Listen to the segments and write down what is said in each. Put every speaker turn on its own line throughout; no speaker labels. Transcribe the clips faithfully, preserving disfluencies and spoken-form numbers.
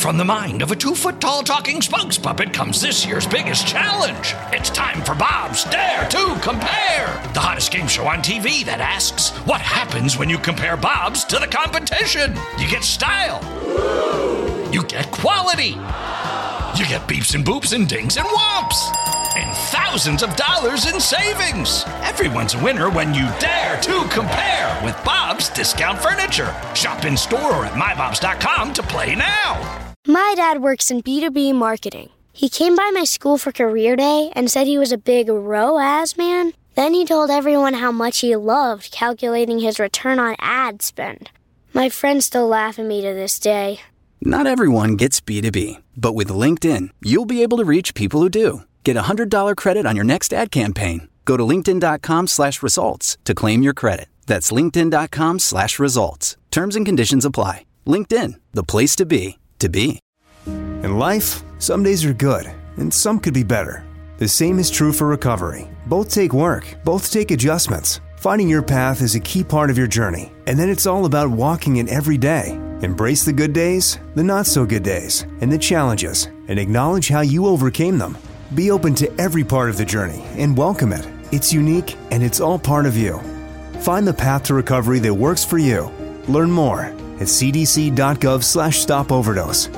From the mind of a two-foot-tall talking spokes puppet comes this year's biggest challenge. It's time for Bob's Dare to Compare, the hottest game show on T V that asks, what happens when you compare Bobs to the competition? You get style. You get quality. You get beeps and boops and dings and whomps. And thousands of dollars in savings. Everyone's a winner when you dare to compare with Bob's Discount Furniture. Shop in store or at my bobs dot com to play now.
My dad works in B two B marketing. He came by my school for career day and said he was a big R O A S man. Then he told everyone how much he loved calculating his return on ad spend. My friends still laugh at me to this day.
Not everyone gets B two B, but with LinkedIn, you'll be able to reach people who do. Get a one hundred dollars credit on your next ad campaign. Go to linkedin.com slash results to claim your credit. That's linkedin.com slash results. Terms and conditions apply. LinkedIn, the place to be, to be.
In life, some days are good, and some could be better. The same is true for recovery. Both take work, both take adjustments. Finding your path is a key part of your journey, and then it's all about walking it every day. Embrace the good days, the not-so-good days, and the challenges, and acknowledge how you overcame them. Be open to every part of the journey and welcome it. It's unique, and it's all part of you. Find the path to recovery that works for you. Learn more at cdc.gov slash stop overdose.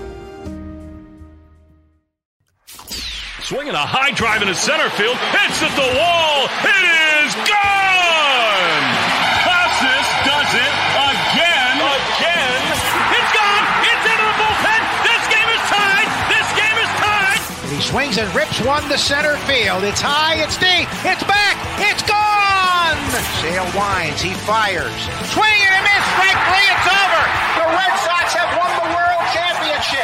Swinging a high drive into center field. Hits at the wall. It is gone! Casas does it again. Again. It's gone. It's into the bullpen. This game is tied. This game is tied.
He swings and rips one to center field. It's high. It's deep. It's back. It's gone! Sale winds. He fires. Swing and a miss. Strike three. It's over. The Red Sox have won the World Championship.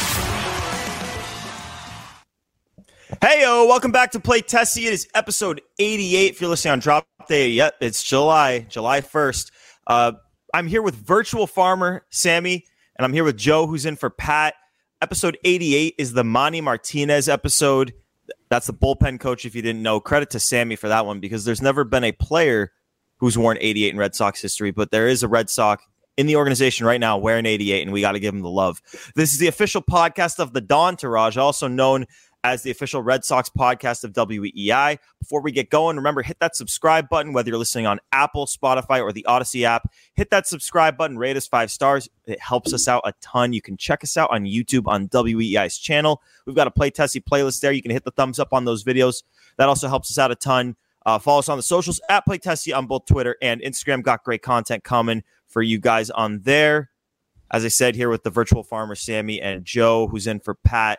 Heyo, welcome back to Play Tessie. It is episode eighty-eight. If you're listening on Drop Day, yep, it's July, July first. Uh, I'm here with Virtual Farmer Sammy, and I'm here with Joe, who's in for Pat. Episode eighty-eight is the Manny Martinez episode. That's the bullpen coach, if you didn't know. Credit to Sammy for that one, because there's never been a player who's worn eighty-eight in Red Sox history, but there is a Red Sox in the organization right now wearing eighty-eight, and we got to give him the love. This is the official podcast of the Dawn Entourage, also known as the official Red Sox podcast of W E I. Before we get going, remember, hit that subscribe button, whether you're listening on Apple, Spotify, or the Odyssey app. Hit that subscribe button, rate us five stars. It helps us out a ton. You can check us out on YouTube on W E I's channel. We've got a Play Tessie playlist there. You can hit the thumbs up on those videos. That also helps us out a ton. Uh, follow us on the socials, at Play Tessie on both Twitter and Instagram. Got great content coming for you guys on there. As I said, here with the Virtual Farmer, Sammy, and Joe, who's in for Pat.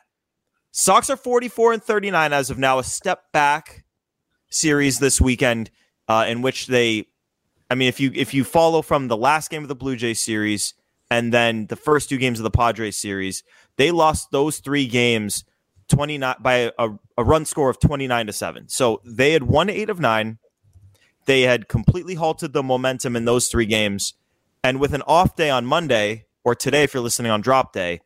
Sox are forty-four and thirty-nine as of now, a step back series this weekend uh, in which they, I mean, if you if you follow from the last game of the Blue Jays series and then the first two games of the Padres series, they lost those three games twenty-nine by a, a run score of twenty-nine to seven. So they had won eight of nine. They had completely halted the momentum in those three games. And with an off day on Monday, or today if you're listening on Drop Day,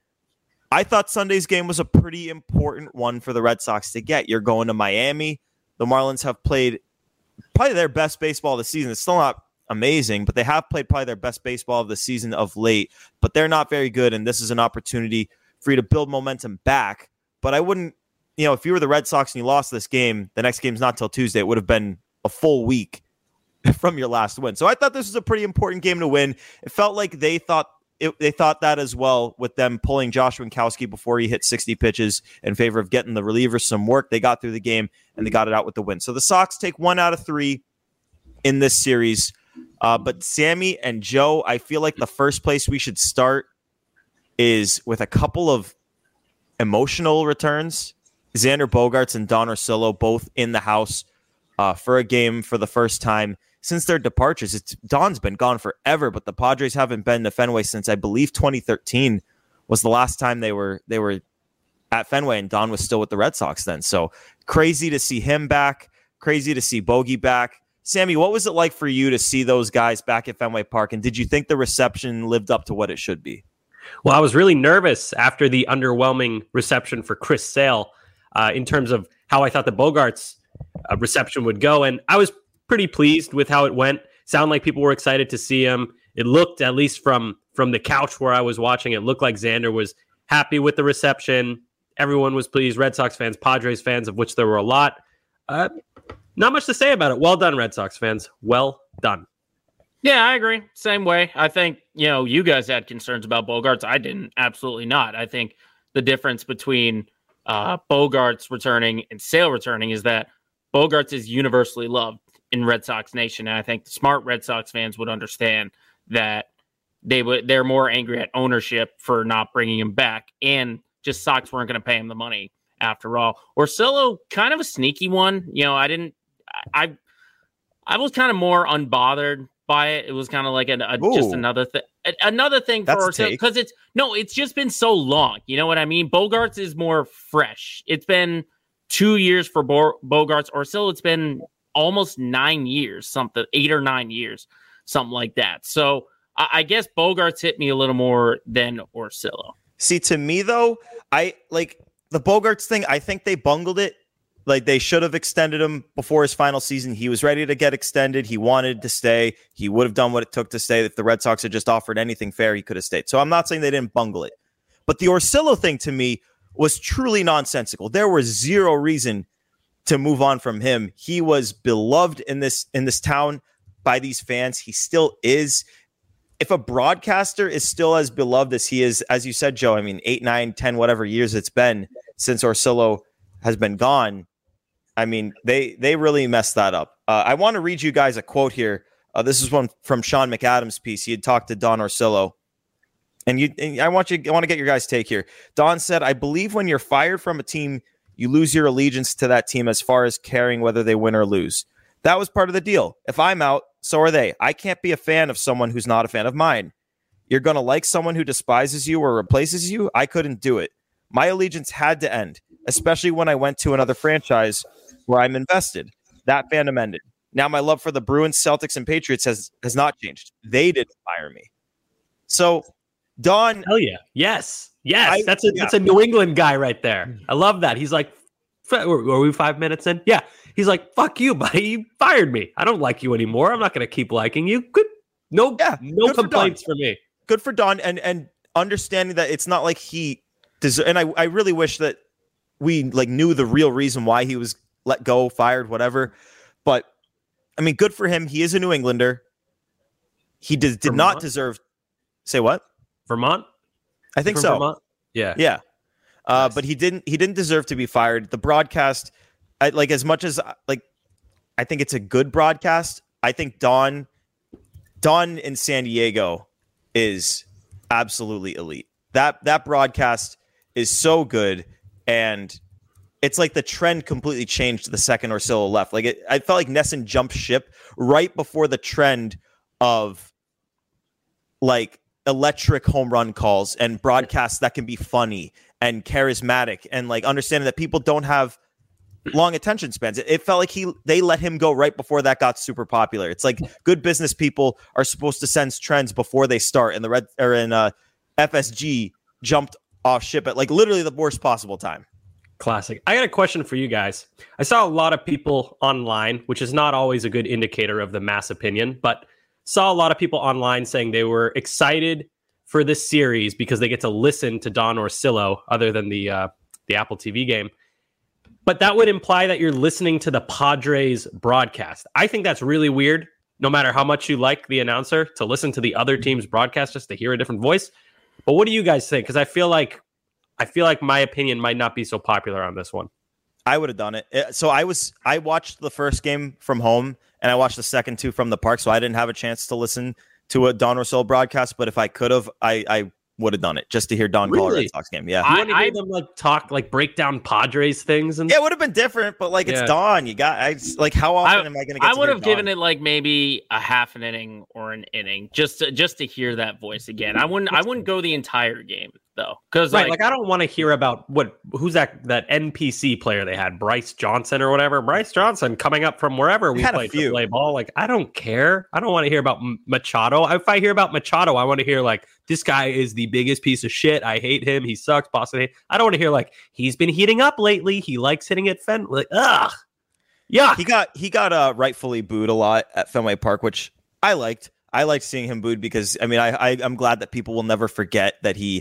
I thought Sunday's game was a pretty important one for the Red Sox to get. You're going to Miami. The Marlins have played probably their best baseball of the season. It's still not amazing, but they have played probably their best baseball of the season of late. But they're not very good, and this is an opportunity for you to build momentum back. But I wouldn't, you know, if you were the Red Sox and you lost this game, the next game's not till Tuesday. It would have been a full week from your last win. So I thought this was a pretty important game to win. It felt like they thought It, they thought that as well, with them pulling Josh Winkowski before he hit sixty pitches in favor of getting the relievers some work. They got through the game, and they got it out with the win. So the Sox take one out of three in this series. Uh, but Sammy and Joe, I feel like the first place we should start is with a couple of emotional returns. Xander Bogaerts and Don Orsillo both in the house uh, for a game for the first time since their departures. It's Don's been gone forever, but the Padres haven't been to Fenway since I believe twenty thirteen was the last time they were they were at Fenway, and Don was still with the Red Sox then. So crazy to see him back, crazy to see Bogey back. Sammy, what was it like for you to see those guys back at Fenway Park, and did you think the reception lived up to what it should be?
Well, I was really nervous after the underwhelming reception for Chris Sale uh, in terms of how I thought the Bogaerts uh, reception would go, and I was pretty pleased with how it went. Sound like people were excited to see him. It looked, at least from from the couch where I was watching, it looked like Xander was happy with the reception. Everyone was pleased. Red Sox fans, Padres fans, of which there were a lot. Uh, not much to say about it. Well done, Red Sox fans. Well done.
Yeah, I agree. Same way. I think, you know, you guys had concerns about Bogaerts. I didn't. Absolutely not. I think the difference between uh, Bogaerts returning and Sale returning is that Bogaerts is universally loved in Red Sox Nation. And I think the smart Red Sox fans would understand that they would, they're more angry at ownership for not bringing him back. And just Sox weren't going to pay him the money after all. Orsillo, kind of a sneaky one. You know, I didn't, I, I was kind of more unbothered by it. It was kind of like a, a just another thing, another thing for Orsillo, because it's no, it's just been so long. You know what I mean? Bogaerts is more fresh. It's been two years for Bo- Bogaerts. Orsillo, it's been almost nine years, something eight or nine years, something like that. So I, I guess Bogaerts hit me a little more than Orsillo.
See, to me though, I like the Bogaerts thing. I think they bungled it. Like, they should have extended him before his final season. He was ready to get extended. He wanted to stay. He would have done what it took to stay. If the Red Sox had just offered anything fair, he could have stayed. So I'm not saying they didn't bungle it. But the Orsillo thing to me was truly nonsensical. There was zero reason to move on from him. He was beloved in this in this town by these fans. He still is. If a broadcaster is still as beloved as he is, as you said, Joe, I mean, eight, nine, ten, whatever years it's been since Orsillo has been gone, I mean, they they really messed that up. Uh, I want to read you guys a quote here. Uh, this is one from Sean McAdams' piece. He had talked to Don Orsillo, and you. And I want you. I want to get your guys' take here. Don said, "I believe when you're fired from a team, you lose your allegiance to that team as far as caring whether they win or lose. That was part of the deal. If I'm out, so are they. I can't be a fan of someone who's not a fan of mine. You're going to like someone who despises you or replaces you? I couldn't do it. My allegiance had to end, especially when I went to another franchise where I'm invested. That fandom ended. Now my love for the Bruins, Celtics, and Patriots has, has not changed. They didn't fire me." So, Don...
Hell yeah. Yes. Yes.
I,
that's, a,
yeah.
that's a New England guy right there. I love that. He's like, are we five minutes in? Yeah. He's like, fuck you, buddy. You fired me. I don't like you anymore. I'm not going to keep liking you. Good. No, yeah, no complaints for, for me.
Good for Don. And, and understanding that it's not like he... Deser- and I, I really wish that we like knew the real reason why he was let go, fired, whatever. But I mean, good for him. He is a New Englander. He did, did not deserve. Say what?
Vermont?
I think so.
Vermont? Yeah.
Yeah. Uh,
nice.
But he didn't, he didn't deserve to be fired. The broadcast, I, like as much as like, I think it's a good broadcast. I think Don, Don in San Diego is absolutely elite. That, that broadcast is so good. And it's like the trend completely changed the second Orsillo left. Like it, I felt like Nesson jumped ship right before the trend of like electric home run calls and broadcasts that can be funny and charismatic and like understanding that people don't have long attention spans. It, it felt like he they let him go right before that got super popular. It's like good business people are supposed to sense trends before they start, and the red or in uh, F S G jumped off ship at like literally the worst possible time.
Classic. I got a question for you guys. I saw a lot of people online, which is not always a good indicator of the mass opinion, but saw a lot of people online saying they were excited for this series because they get to listen to Don Orsillo other than the uh, the Apple T V game. But that would imply that you're listening to the Padres broadcast. I think that's really weird, no matter how much you like the announcer, to listen to the other team's broadcast just to hear a different voice. But what do you guys think? Because I feel like I feel like my opinion might not be so popular on this one.
I would have done it. So I was I watched the first game from home and I watched the second two from the park. So I didn't have a chance to listen to a Don Orsillo broadcast. But if I could have, I, I would have done it just to hear Don
really?
call a Red Sox game. Yeah,
I want to hear them like talk, like break down Padres things, and
yeah, it would have been different. But like yeah. it's Don. You got I like how often
I,
am I going to get?
I would have
Don?
given it like maybe a half an inning or an inning just to, just to hear that voice again. I wouldn't I wouldn't go the entire game though, because
right,
like,
like I don't want to hear about what who's that that N P C player they had, Bryce Johnson or whatever. Bryce Johnson coming up from wherever we played to play ball. Like I don't care. I don't want to hear about Machado. If I hear about Machado, I want to hear like this guy is the biggest piece of shit. I hate him. He sucks. Boston hate. I don't want to hear like he's been heating up lately. He likes hitting at Fen. Like ugh, yeah.
He got he got uh, rightfully booed a lot at Fenway Park, which I liked. I liked seeing him booed because I mean I, I I'm glad that people will never forget that he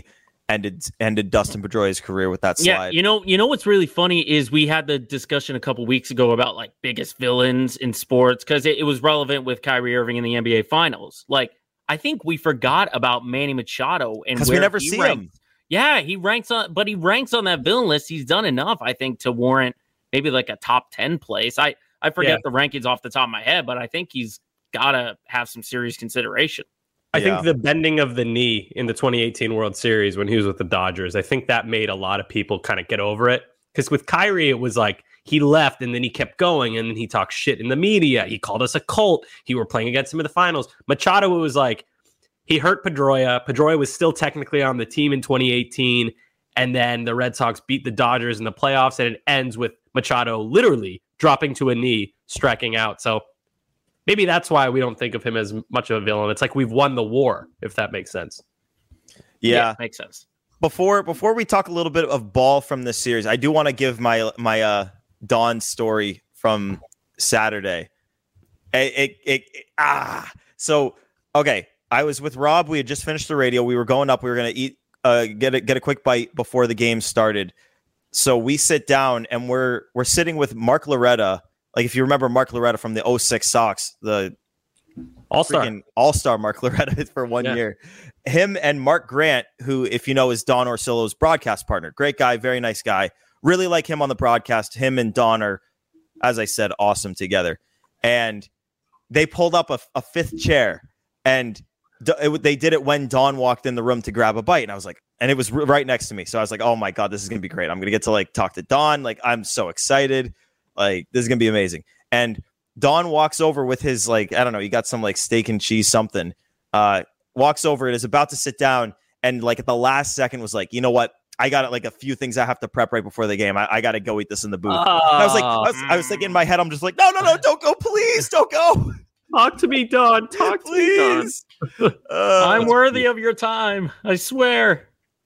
ended ended Dustin Pedroia's career with that slide.
Yeah, you know, you know what's really funny is we had the discussion a couple weeks ago about like biggest villains in sports because it, it was relevant with Kyrie Irving in the N B A Finals. Like, I think we forgot about Manny Machado and
because we never see
ranks.
him.
Yeah, he ranks on, but he ranks on that villain list. He's done enough, I think, to warrant maybe like a top ten place. I I forget yeah. the rankings off the top of my head, but I think he's got to have some serious consideration.
I
yeah.
think the bending of the knee in the twenty eighteen World Series when he was with the Dodgers, I think that made a lot of people kind of get over it. Because with Kyrie, it was like he left and then he kept going and then he talked shit in the media. He called us a cult. He were playing against him in the finals. Machado, it was like he hurt Pedroia. Pedroia was still technically on the team in twenty eighteen. And then the Red Sox beat the Dodgers in the playoffs. And it ends with Machado literally dropping to a knee, striking out. So maybe that's why we don't think of him as much of a villain. It's like we've won the war, if that makes sense.
Yeah,
yeah makes sense.
Before before we talk a little bit of ball from this series, I do want to give my my uh, Dawn story from Saturday. It, it, it, it, ah, so okay. I was with Rob. We had just finished the radio. We were going up. We were going to eat, uh, get a get a quick bite before the game started. So we sit down and we're we're sitting with Mark Loretta. Like, if you remember Mark Loretta from the oh six Sox, the
all-star
all-star Mark Loretta for one yeah. year. Him and Mark Grant, who, if you know, is Don Orsillo's broadcast partner. Great guy, very nice guy. Really like him on the broadcast. Him and Don are, as I said, awesome together. And they pulled up a, a fifth chair, and it, they did it when Don walked in the room to grab a bite. And I was like, and it was r- right next to me. So I was like, oh my God, this is going to be great. I'm going to get to like talk to Don. Like, I'm so excited. Like, this is going to be amazing. And Don walks over with his, like, I don't know, he got some like steak and cheese something, uh, walks over and is about to sit down. And like at the last second was like, you know what? I got like a few things I have to prep right before the game. I, I got to go eat this in the booth. Uh, I was like, I was, I was thinking in my head, I'm just like, no, no, no, don't go. Please don't go.
Talk to me, Don. Talk to
Please.
me, Don.
uh,
I'm worthy of your time. I swear.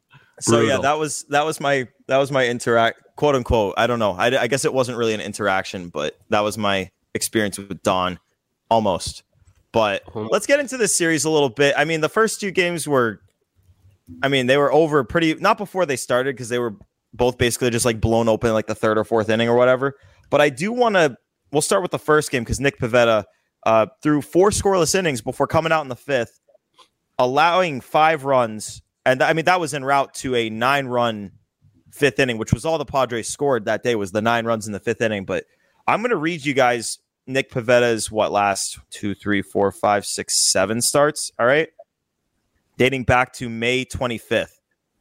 So Brutal. yeah, that was, that was my, that was my interact, quote unquote. I don't know. I, I guess it wasn't really an interaction, but that was my experience with Don almost. But let's get into this series a little bit. I mean, the first two games were, I mean, they were over pretty, not before they started, because they were both basically just like blown open like the third or fourth inning or whatever. But I do want to, we'll start with the first game because Nick Pivetta uh, threw four scoreless innings before coming out in the fifth, allowing five runs. And I mean, that was en route to a nine run fifth inning, which was all the Padres scored that day, was the nine runs in the fifth inning. But I'm going to read you guys Nick Pivetta's what last two, three, four, five, six, seven starts. All right. Dating back to May twenty-fifth.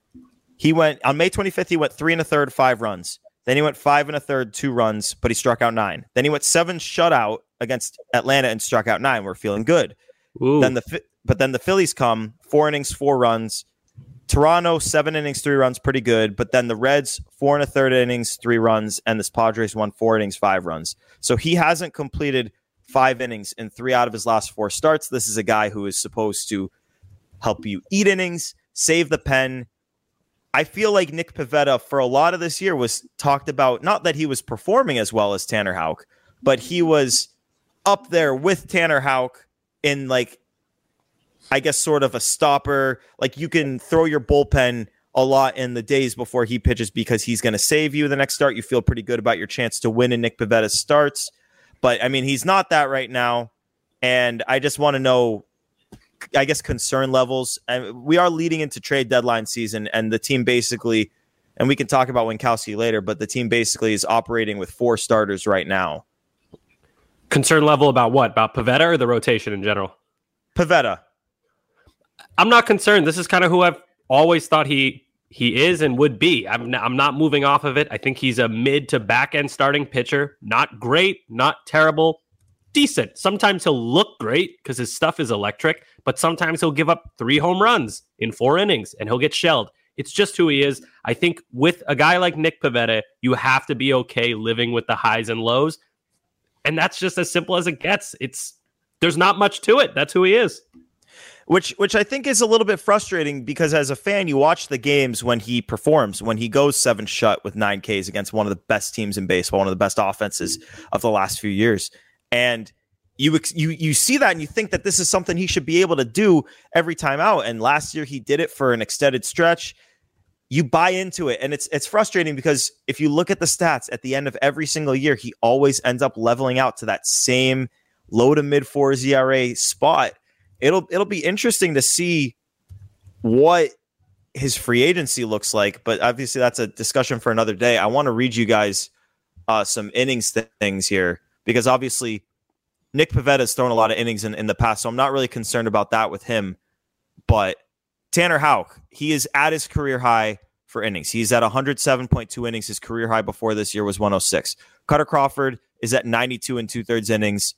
He went on May twenty-fifth. He went three and a third, five runs. Then he went five and a third, two runs, but he struck out nine. Then he went seven shutout against Atlanta and struck out nine. We're feeling good.
Ooh.
Then the but then the Phillies come four innings, four runs. Toronto, seven innings, three runs, pretty good. But then the Reds, four and a third innings, three runs, and the Padres won four innings, five runs. So he hasn't completed five innings in three out of his last four starts. This is a guy who is supposed to help you eat innings, save the pen. I feel like Nick Pivetta for a lot of this year was talked about, not that he was performing as well as Tanner Houck, but he was up there with Tanner Houck in like, I guess, sort of a stopper. Like, you can throw your bullpen a lot in the days before he pitches because he's going to save you the next start. You feel pretty good about your chance to win in Nick Pivetta's starts. But, I mean, he's not that right now. And I just want to know, I guess, concern levels. And we are leading into trade deadline season, and the team basically, and we can talk about Winkowski later, but the team basically is operating with four starters right now.
Concern level about what? About Pivetta or the rotation in general?
Pivetta.
I'm not concerned. This is kind of who I've always thought he he is and would be. I'm n- I'm not moving off of it. I think he's a mid to back end starting pitcher. Not great, not terrible, decent. Sometimes he'll look great because his stuff is electric, but sometimes he'll give up three home runs in four innings and he'll get shelled. It's just who he is. I think with a guy like Nick Pivetta, you have to be okay living with the highs and lows. And that's just as simple as it gets. It's there's not much to it. That's who he is.
Which which I think is a little bit frustrating because as a fan, you watch the games when he performs, when he goes seven shut with nine Ks against one of the best teams in baseball, one of the best offenses of the last few years. And you you you see that and you think that this is something he should be able to do every time out. And last year he did it for an extended stretch. you buy into it. And it's it's frustrating because if you look at the stats at the end of every single year, he always ends up leveling out to that same low to mid fours E R A spot. It'll it'll be interesting to see what his free agency looks like, but obviously that's a discussion for another day. I want to read you guys uh, some innings th- things here, because obviously Nick Pivetta has thrown a lot of innings in, in the past, so I'm not really concerned about that with him. But Tanner Houck, he is at his career high for innings. He's at one hundred seven point two innings. His career high before this year was one oh six. Cutter Crawford is at ninety-two and two-thirds innings.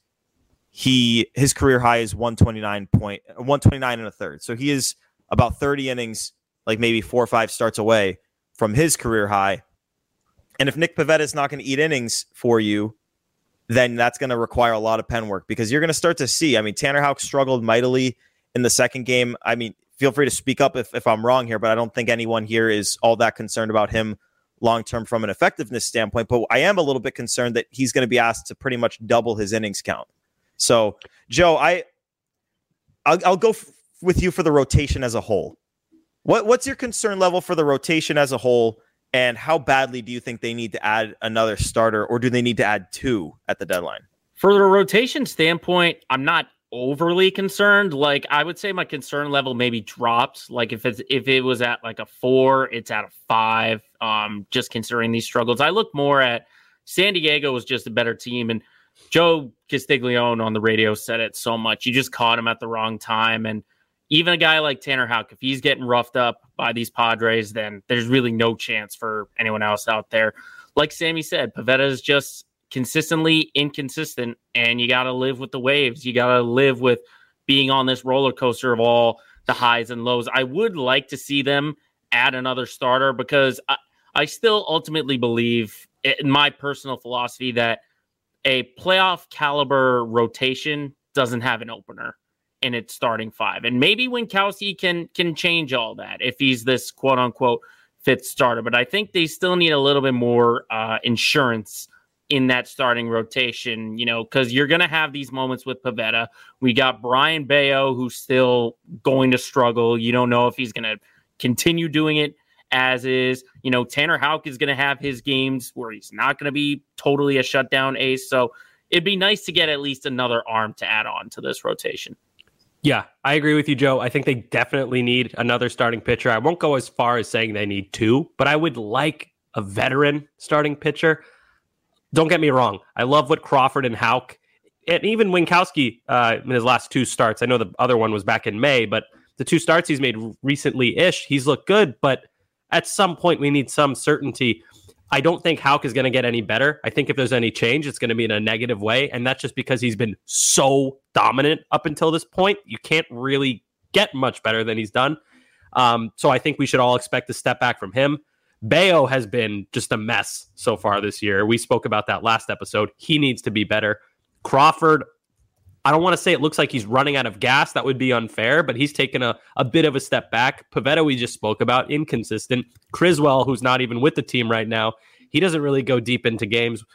He his career high is one twenty-nine point one twenty-nine and a third. So he is about thirty innings, like maybe four or five starts away from his career high. And if Nick Pivetta is not going to eat innings for you, then that's going to require a lot of pen work, because you're going to start to see, I mean, Tanner Houck struggled mightily in the second game. I mean, feel free to speak up if, if I'm wrong here, but I don't think anyone here is all that concerned about him long-term from an effectiveness standpoint. But I am a little bit concerned that he's going to be asked to pretty much double his innings count. So, Joe, I, I'll, I'll go f- with you for the rotation as a whole. What What's your concern level for the rotation as a whole, and how badly do you think they need to add another starter, or do they need to add two at the deadline?
For the rotation standpoint, I'm not overly concerned. Like, I would say my concern level maybe drops. Like, if it's if it was at like a four, it's at a five. Um, just considering these struggles, I look more at San Diego was just a better team, and Joe Castiglione on the radio said it so much. You just caught him at the wrong time, and even a guy like Tanner Houck, if he's getting roughed up by these Padres, then there's really no chance for anyone else out there. Like Sammy said, Pivetta is just consistently inconsistent, and you got to live with the waves. You got to live with being on this roller coaster of all the highs and lows. I would like to see them add another starter, because I, I still ultimately believe, in my personal philosophy, that a playoff caliber rotation doesn't have an opener in its starting five. And maybe Winckowski can can change all that if he's this quote unquote fifth starter. But I think they still need a little bit more uh, insurance in that starting rotation, you know, because you're going to have these moments with Pivetta. We got Brian Bayo, who's still going to struggle. You don't know if he's going to continue doing it as is. You know, Tanner Houck is going to have his games where he's not going to be totally a shutdown ace. So it'd be nice to get at least another arm to add on to this rotation.
Yeah, I agree with you, Joe. I think they definitely need another starting pitcher. I won't go as far as saying they need two, but I would like a veteran starting pitcher. Don't get me wrong. I love what Crawford and Houck, and even Winckowski uh, in his last two starts. I know the other one was back in May, but the two starts he's made recently-ish, he's looked good, but at some point we need some certainty. I don't think Houck is going to get any better. I think if there's any change, it's going to be in a negative way. And that's just because he's been so dominant up until this point. You can't really get much better than he's done. Um, so I think we should all expect a step back from him. Bayo has been just a mess so far this year. We spoke about that last episode. He needs to be better. Crawford, I don't want to say it looks like he's running out of gas. That would be unfair, but he's taken a, a bit of a step back. Pivetta, we just spoke about, inconsistent. Criswell, who's not even with the team right now, he doesn't really go deep into games.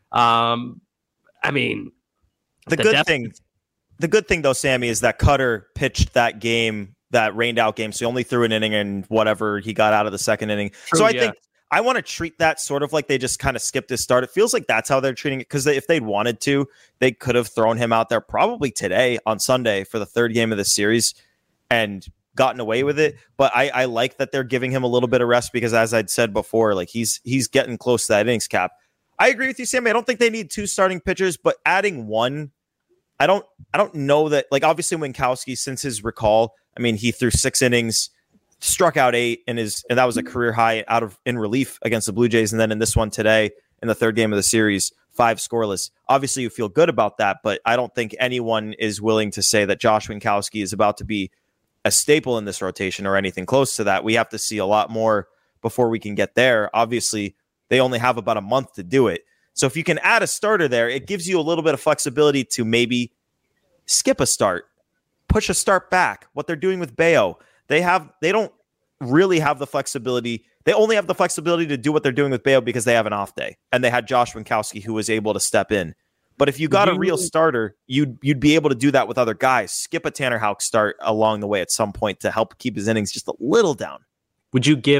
Um, I mean,
the, the good depth- thing, the good thing though, Sammy, is that Cutter pitched that game, that rained out game. So he only threw an inning and whatever he got out of the second inning. True, so I yeah. think I want to treat that sort of like they just kind of skipped his start. It feels like that's how they're treating it, because they, if they'd wanted to, they could have thrown him out there probably today on Sunday for the third game of the series and gotten away with it. But I, I like that they're giving him a little bit of rest, because as I'd said before, like he's he's getting close to that innings cap. I agree with you, Sammy. I don't think they need two starting pitchers, but adding one, I don't I don't know that, like, obviously Winckowski, since his recall, I mean, he threw six innings, struck out eight, and his and that was a career high out of in relief against the Blue Jays. And then in this one today, in the third game of the series, five scoreless. Obviously, you feel good about that, but I don't think anyone is willing to say that Josh Winckowski is about to be a staple in this rotation or anything close to that. We have to see a lot more before we can get there. Obviously, they only have about a month to do it. So if you can add a starter there, it gives you a little bit of flexibility to maybe skip a start, push a start back. What they're doing with Bayo, they have they don't really have the flexibility. They only have the flexibility to do what they're doing with Bayo because they have an off day, and they had Josh Winckowski, who was able to step in. But if you got a real starter, you'd you'd be able to do that with other guys. Skip a Tanner Houck start along the way at some point to help keep his innings just a little down.
Would you give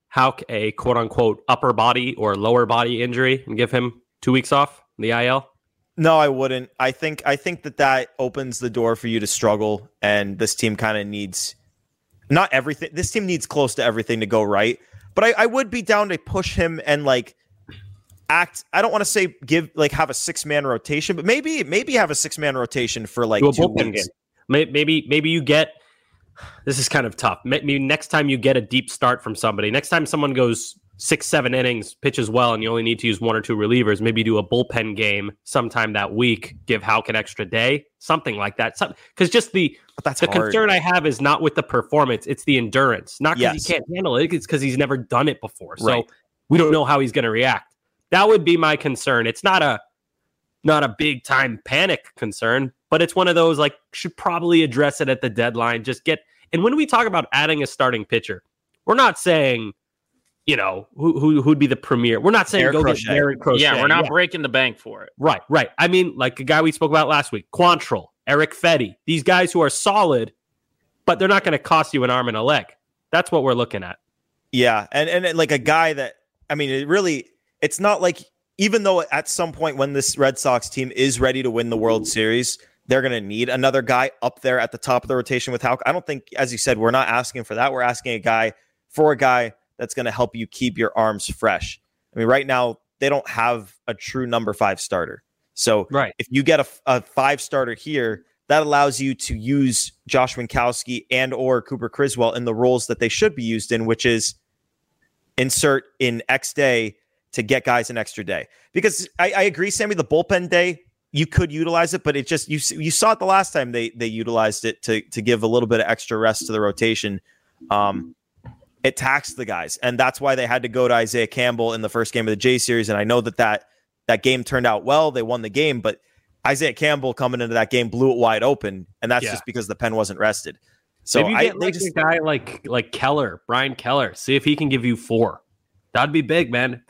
Houck a quote-unquote upper body or lower body injury and give him two weeks off in the I L?
No, I wouldn't. I think I think that that opens the door for you to struggle, and this team kind of needs not everything. This team needs close to everything to go right. But I, I would be down to push him and like act. I don't want to say give like have a six man rotation, but maybe maybe have a six man rotation for like two weeks.
Game. Maybe maybe you get. This is kind of tough. Maybe next time you get a deep start from somebody, next time someone goes six, seven innings, pitches well, and you only need to use one or two relievers, maybe do a bullpen game sometime that week, give Houck an extra day, something like that. Because just the,
that's
the
hard.
concern I have is not with the performance, it's the endurance. Not because
yes.
he can't handle it, it's because he's never done it before. So
right.
we don't know how he's going to react. That would be my concern. It's not a not a big time panic concern, but it's one of those like should probably address it at the deadline. Just get and when we talk about adding a starting pitcher, we're not saying you know, who, who who'd be the premier. We're not saying
Eric
go
Crochet.
get Garrett Crochet.
Yeah, we're not
yeah.
breaking the bank for it.
Right, right. I mean, like a guy we spoke about last week, Quantrill, Eric Fetty, these guys who are solid, but they're not going to cost you an arm and a leg. That's what we're looking at.
Yeah, and, and like a guy that, I mean, it really, it's not like, even though at some point when this Red Sox team is ready to win the World Series, they're going to need another guy up there at the top of the rotation with Houck. I don't think, as you said, we're not asking for that. We're asking a guy for a guy that's going to help you keep your arms fresh. I mean, right now, they don't have a true number five starter. So
right.
if you get a, a five starter here, that allows you to use Josh Winkowski and or Cooper Criswell in the roles that they should be used in, which is insert in X day to get guys an extra day. Because I, I agree, Sammy, the bullpen day, you could utilize it, but it just, you you saw it the last time they they utilized it to to give a little bit of extra rest to the rotation. Um, it taxed the guys, and that's why they had to go to Isaiah Campbell in the first game of the J Series. And I know that that, that game turned out well. They won the game, but Isaiah Campbell coming into that game blew it wide open, and that's yeah. just because the pen wasn't rested. So
Maybe you
I
get like just, a guy like like Keller, Brian Keller, see if he can give you four. That'd be big, man.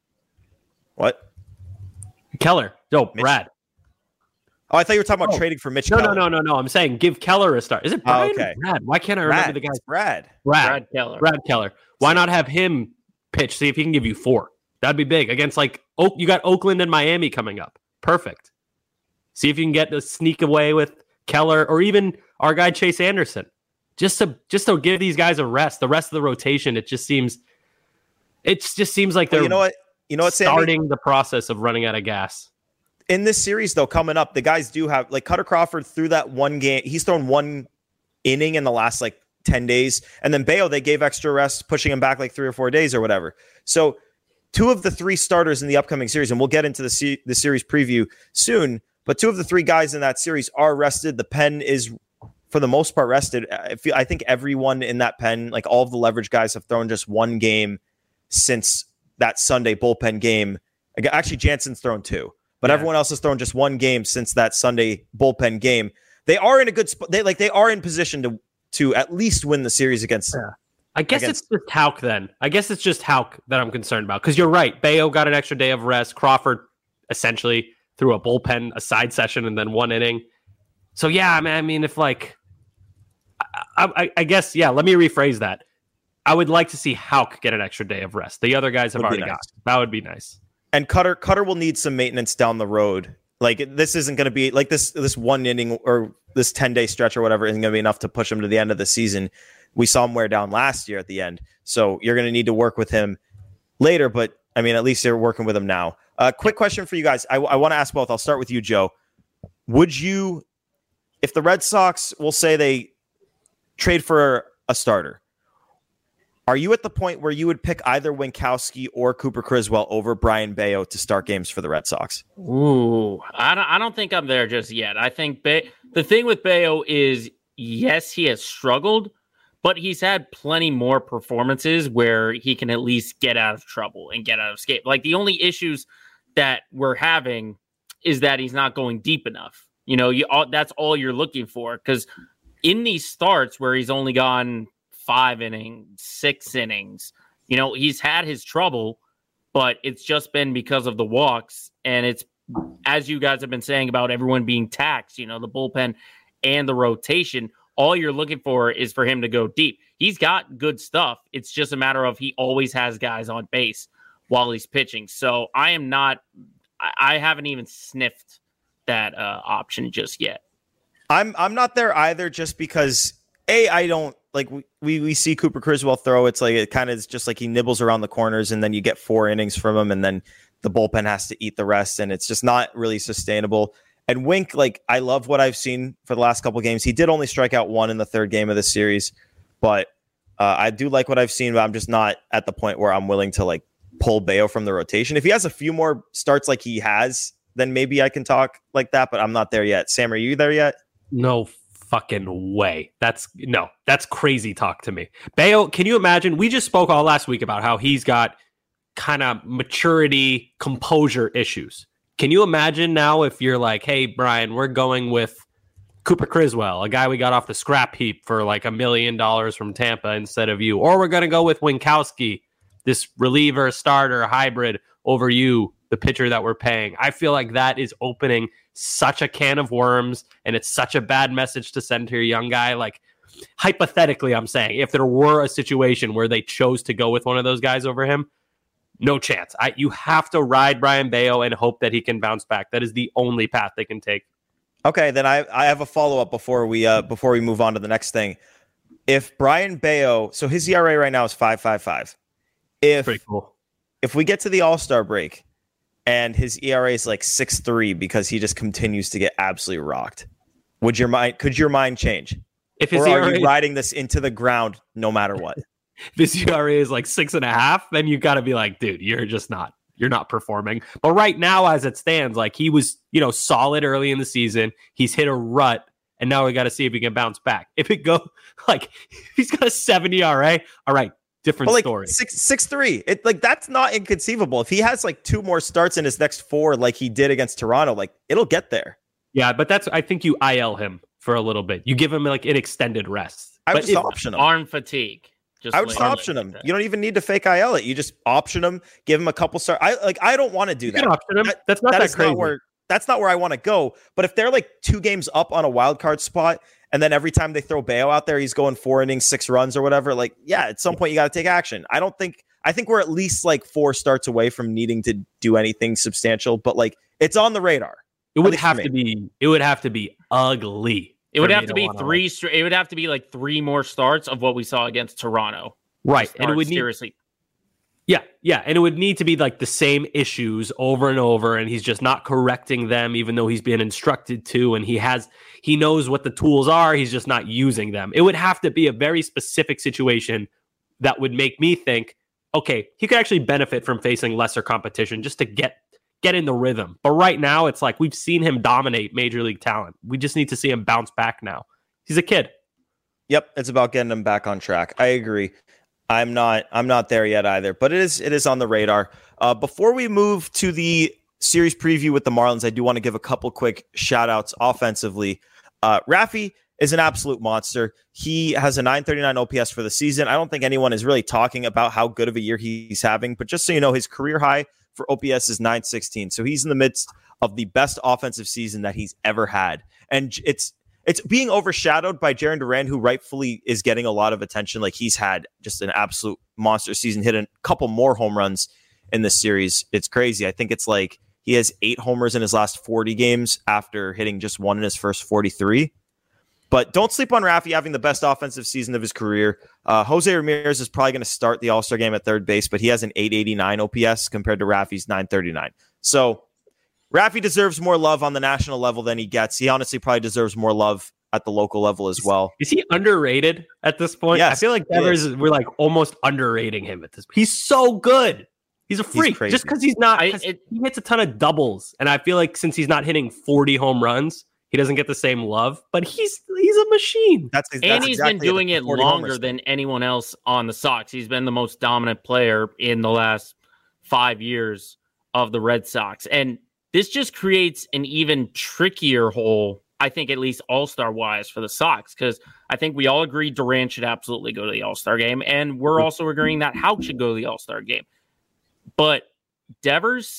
What?
Keller. No,
Mitch? Brad. Oh, I thought you were talking about oh. trading for Mitch
no,
Keller.
No, no, no, no. I'm saying give Keller a start. Is it Brian
oh, okay.
or Brad? Why can't I remember
Brad.
the guy's
Brad.
Brad.
Brad Keller.
Brad Keller. Why not have him pitch? See if he can give you four. That'd be big against like Oak. You got Oakland and Miami coming up. Perfect. See if you can get to sneak away with Keller or even our guy Chase Anderson. Just to just to give these guys a rest. The rest of the rotation, it just seems it just seems like they're
well, you know what you know what
starting
Sammy?
the process of running out of gas.
In this series, though, coming up, the guys do have like Cutter Crawford threw that one game. He's thrown one inning in the last like ten days. And then Bayo, they gave extra rest, pushing him back like three or four days or whatever. So two of the three starters in the upcoming series, and we'll get into the, se- the series preview soon, but two of the three guys in that series are rested. The pen is, for the most part, rested. I, feel, I think everyone in that pen, like all of the leverage guys, have thrown just one game since that Sunday bullpen game. Actually, Jansen's thrown two. But yeah. everyone else has thrown just one game since that Sunday bullpen game. They are in a good spot. They like they are in position to to at least win the series against.
Yeah. I guess
against,
it's just Houck then. I guess it's just Houck that I'm concerned about because you're right. Bayo got an extra day of rest. Crawford essentially threw a bullpen, a side session, and then one inning. So yeah, I mean, I mean, if like, I, I, I guess yeah. Let me rephrase that. I would like to see Houck get an extra day of rest. The other guys have already nice. got. That would be nice.
And Cutter Cutter will need some maintenance down the road. Like this isn't going to be like this this one inning or this ten day stretch or whatever isn't going to be enough to push him to the end of the season. We saw him wear down last year at the end, so you're going to need to work with him later. But I mean, at least you're working with him now. Uh, quick question for you guys. I, I want to ask both. I'll start with you, Joe. Would you, if the Red Sox will say they trade for a starter? Are you at the point where you would pick either Winkowski or Cooper Criswell over Brian Bayo to start games for the Red Sox?
Ooh, I don't, I don't think I'm there just yet. I think Bay- the thing with Bayo is, yes, he has struggled, but he's had plenty more performances where he can at least get out of trouble and get out of escape. Like the only issues that we're having is that he's not going deep enough. You know, you all, that's all you're looking for because in these starts where he's only gone five innings, six innings. You know, he's had his trouble, but it's just been because of the walks. And it's, as you guys have been saying about everyone being taxed, you know, the bullpen and the rotation, all you're looking for is for him to go deep. he's got good stuff. It's just a matter of he always has guys on base while he's pitching. So I am not, I haven't even sniffed that uh, option just yet.
I'm I'm not there either, just because a I don't like we, we we see Cooper Criswell throw. It's like it kind of is just like he nibbles around the corners, and then you get four innings from him, and then the bullpen has to eat the rest, and it's just not really sustainable. And Wink, like I love what I've seen for the last couple games. He did only strike out one in the third game of the series, but uh, I do like what I've seen. But I'm just not at the point where I'm willing to like pull Bayo from the rotation. If he has a few more starts like he has, then maybe I can talk like that. But I'm not there yet. Sam, are you there yet?
No fucking way. That's no, that's crazy talk to me. Bayo, can you imagine? We just spoke all last week about how he's got kind of maturity, composure issues. Can you imagine now if you're like, hey, Brian, we're going with Cooper Criswell, a guy we got off the scrap heap for like a million dollars from Tampa instead of you, or we're going to go with Winkowski, this reliever, starter, hybrid over you, the pitcher that we're paying. I feel like that is opening such a can of worms, and it's such a bad message to send to your young guy. Like, hypothetically, I'm saying, if there were a situation where they chose to go with one of those guys over him, no chance. I, you have to ride Brian Bayo and hope that he can bounce back. That is the only path they can take.
Okay, then I, I have a follow-up before we uh, before we move on to the next thing. If Brian Bayo, so his E R A right now is five point five five. If,
Pretty cool.
If we get to the All-Star break and his E R A is like six point three because he just continues to get absolutely rocked, would your mind could your mind change?
If his
or
E R A
are you
is,
riding this into the ground no matter what?
if his E R A is like six and a half, then you got to be like, dude, you're just not you're not performing. But right now, as it stands, like he was, you know, solid early in the season. He's hit a rut, and now we got to see if he can bounce back. If it go like if he's got a seven E R A, all right. Different
like
story.
Six six three. It like that's not inconceivable. If he has like two more starts in his next four, like he did against Toronto, like it'll get there.
Yeah, but that's I think you I L him for a little bit. You give him like an extended rest.
I would
but
just
if,
option him.
Arm fatigue. Just
I would just option him. You don't even need to fake I L it. You just option him. Give him a couple start. I like. I don't want to do
you
that.
Can option him.
That,
that's not
that,
that
is
crazy.
Not where, that's not where I want to go. But if they're like two games up on a wild card spot, and then every time they throw Bayo out there, he's going four innings, six runs or whatever. Like, yeah, at some point you got to take action. I don't think, I think we're at least like four starts away from needing to do anything substantial, but like it's on the radar.
It would have to be, it would have to be ugly.
It would have to be three, like, it would have to be like three more starts of what we saw against Toronto.
Right. And it would need,
seriously.
Yeah. Yeah. And it would need to be like the same issues over and over. And he's just not correcting them, even though he's been instructed to. And he has, he knows what the tools are. He's just not using them. It would have to be a very specific situation that would make me think, okay, he could actually benefit from facing lesser competition just to get, get in the rhythm. But right now it's like, we've seen him dominate major league talent. We just need to see him bounce back now. He's a kid.
Yep. It's about getting him back on track. I agree. I'm not I'm not there yet either, but it is it is on the radar. Uh, before we move to the series preview with the Marlins, I do want to give a couple quick shout outs offensively. Uh, Rafi is an absolute monster. He has a nine thirty-nine O P S for the season. I don't think anyone is really talking about how good of a year he's having, but just so you know, his career high for O P S is nine sixteen. So he's in the midst of the best offensive season that he's ever had. And it's It's being overshadowed by Jarren Duran, who rightfully is getting a lot of attention. Like he's had just an absolute monster season, hit a couple more home runs in this series. It's crazy. I think it's like he has eight homers in his last forty games after hitting just one in his first forty-three. But don't sleep on Rafi having the best offensive season of his career. Uh, Jose Ramirez is probably going to start the All-Star game at third base, but he has an eight eighty-nine O P S compared to Rafi's nine thirty-nine. So Rafi deserves more love on the national level than he gets. He honestly probably deserves more love at the local level as well.
Is he underrated at this point?
Yes,
I feel like Devers, we're like almost underrating him at this. He's so good. He's a freak. He's just because he's not.
I, it,
he hits a ton of doubles, and I feel like since he's not hitting forty home runs, he doesn't get the same love. But he's he's a machine.
That's, that's
and he's
exactly
been doing it longer than anyone else on the Sox. He's been the most dominant player in the last five years of the Red Sox, and this just creates an even trickier hole, I think, at least all-star wise for the Sox, because I think we all agree Durant should absolutely go to the all-star game, and we're also agreeing that Houck should go to the all-star game. But Devers,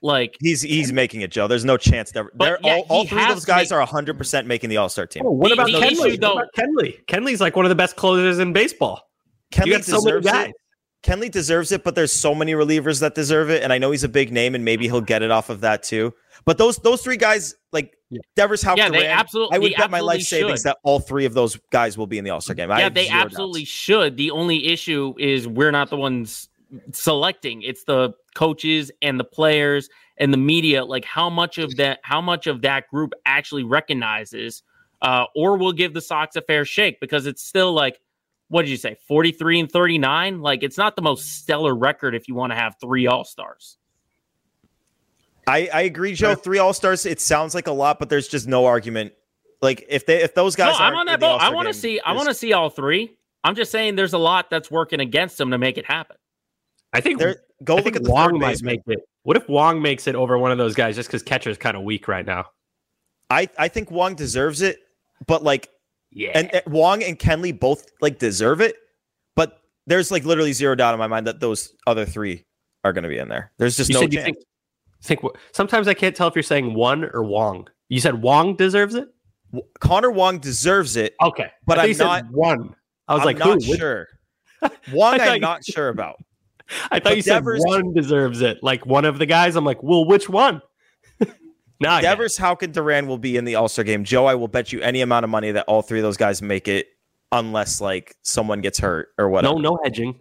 Like
he's he's making it, Joe. There's no chance that they're
yeah,
all, all three of those guys
make,
are one hundred percent making the All-Star team.
Oh, what
the,
about
the
Kenley?
issue, though,
what about Kenley? Kenley's like one of the best closers in baseball.
Kenley
you got so many
deserves
guys.
it. Kenley deserves it, but there's so many relievers that deserve it, and I know he's a big name, and maybe he'll get it off of that too. But those those three guys, like yeah. Devers, Houck,
yeah,
Duran,
they absolutely.
I would
they
bet my life savings
should.
that all three of those guys will be in the All-Star game. I
yeah, they absolutely
doubts.
should. The only issue is we're not the ones selecting. It's the coaches and the players and the media. Like how much of that, how much of that group actually recognizes, uh, or will give the Sox a fair shake, because it's still like, what did you say, forty-three and thirty-nine? Like it's not the most stellar record if you want to have three All-Stars.
I, I agree, Joe. Three All-Stars, it sounds like a lot, but there's just no argument. Like if they if those guys,
no, I'm on that boat. I want to see. I want to
there's-
see all three. I'm just saying, there's a lot that's working against them to make it happen.
I think
They're- go
I
look
think
at the
Wong
third
might
baseman.
make it. What if Wong makes it over one of those guys just because catcher's kind of weak right now?
I I think Wong deserves it, but like
Yeah,
and, and Wong and Kenley both like deserve it, but there's like literally zero doubt in my mind that those other three are going to be in there. There's just
you
no
said you
chance.
think, think sometimes I can't tell if you're saying one or Wong. You said Wong deserves it.
Connor Wong deserves it.
Okay,
But
I think
I'm
you said
not-
one. I was
I'm
like,
not
who? Which-
sure. Wong,
I thought
I'm
you-
not sure about.
I thought
But
you said
Devers-
one deserves it. Like one of the guys. I'm like, well, which one? Nah,
Devers, Houck, and Duran will be in the All-Star game. Joe, I will bet you any amount of money that all three of those guys make it, unless like someone gets hurt or whatever.
no, no hedging.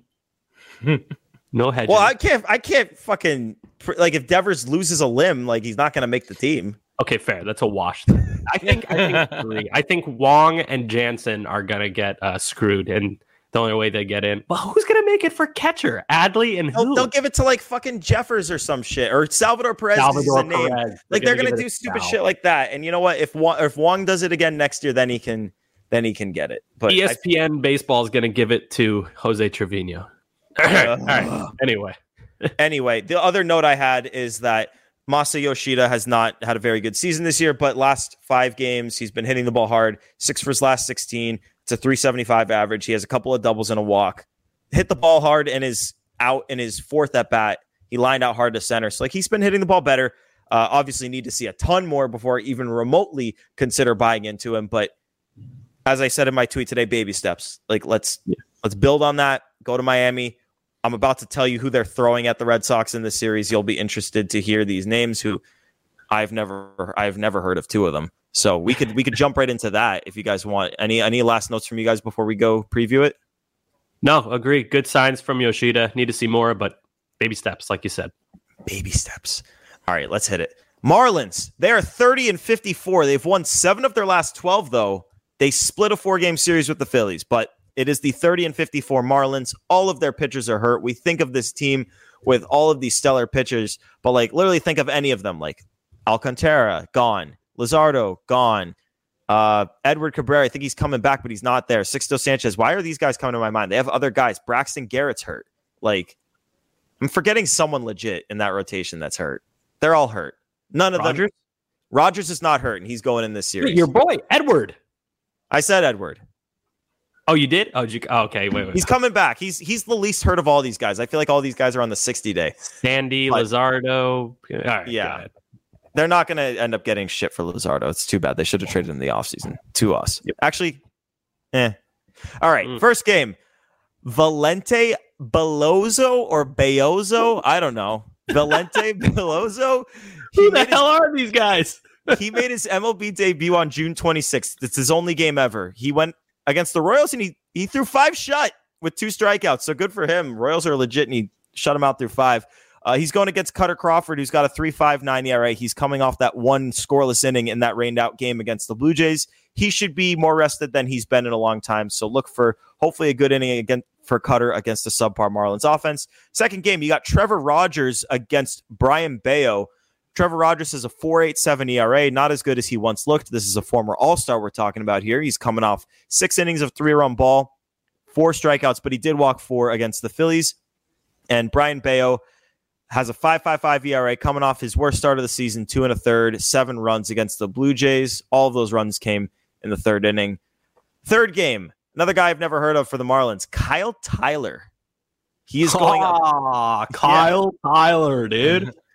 No hedging.
Well, I can't. I can't fucking like if Devers loses a limb, like he's not going to make the team.
Okay, fair. That's a wash. I think I think three. I think Wong and Jansen are gonna get uh, screwed, and the only way they get in. Well, who's gonna make it for catcher? Adley and
They'll,
who?
they'll give it to like fucking Jeffers or some shit or Salvador Perez.
Salvador
is his name.
Perez.
Like they're gonna,
give it
do
to
stupid
Sal.
shit like that. And you know what? If Wong, if Wong does it again next year, then he can then he can get it. But
E S P N baseball is gonna give it to Jose Trevino. All right. All right. Anyway,
I, anyway, the other note I had is that Masa Yoshida has not had a very good season this year, but last five games he's been hitting the ball hard. Six for his last sixteen. It's a three seventy-five average. He has a couple of doubles and a walk. Hit the ball hard and is out in his fourth at bat. He lined out hard to center. So like he's been hitting the ball better. Uh, obviously need to see a ton more before I even remotely consider buying into him. But as I said in my tweet today, baby steps. Like let's yeah. let's build on that. Go to Miami. I'm about to tell you who they're throwing at the Red Sox in this series. You'll be interested to hear these names who I've never I've never heard of two of them. So we could we could jump right into that if you guys want. Any any last notes from you guys before we go preview it?
no, agree. Good signs from Yoshida. Need to see more, but baby steps, like you said.
Baby steps. All right, let's hit it. Marlins, they are thirty and fifty-four. They've won seven of their last twelve, though. They split a four-game series with the Phillies, but it is the thirty and fifty-four Marlins. All of their pitchers are hurt. We think of this team with all of these stellar pitchers, but like literally think of any of them, like Alcantara, gone. Luzardo, gone. Uh, Edward Cabrera, I think he's coming back, but he's not there. Sixto Sanchez. Why are these guys coming to my mind? They have other guys. Braxton Garrett's hurt. Like, I'm forgetting someone legit in that rotation that's hurt. They're all hurt. None of
Rogers?
them. Rogers is not hurt, and he's going in this series.
Your boy, Edward.
I said Edward.
Oh, you did? Oh, did you, oh okay. Wait, wait.
He's coming back. He's he's the least hurt of all these guys. I feel like all these guys are on the sixty day.
Sandy,
But-
Luzardo. All right,
Yeah. They're not going to end up getting shit for Luzardo. It's too bad. They should have traded him in the offseason to us.
Yep.
Actually, eh. All right,
Mm.
first game. Valente Belozo or Beozo? I don't know. Valente Belozo?
Who the
made his-
hell are these guys?
he made his M L B debut on June twenty-sixth. It's his only game ever. He went against the Royals and he, he threw five shut with two strikeouts. So good for him. Royals are legit and he shut him out through five. Uh, he's going against Cutter Crawford, who's got a three point five nine E R A. He's coming off that one scoreless inning in that rained out game against the Blue Jays. He should be more rested than he's been in a long time. So look for hopefully a good inning again for Cutter against the subpar Marlins offense. Second game, you got Trevor Rogers against Brian Bayo. Trevor Rogers has a four point eight seven E R A, not as good as he once looked. This is a former All-Star we're talking about here. He's coming off six innings of three-run ball, four strikeouts, but he did walk four against the Phillies. And Brian Bayo has a five point five five E R A coming off his worst start of the season, two and a third, seven runs against the Blue Jays. All of those runs came in the third inning. Third game, another guy I've never heard of for the Marlins, Kyle Tyler. He is going up.
Ah, Kyle Tyler, dude.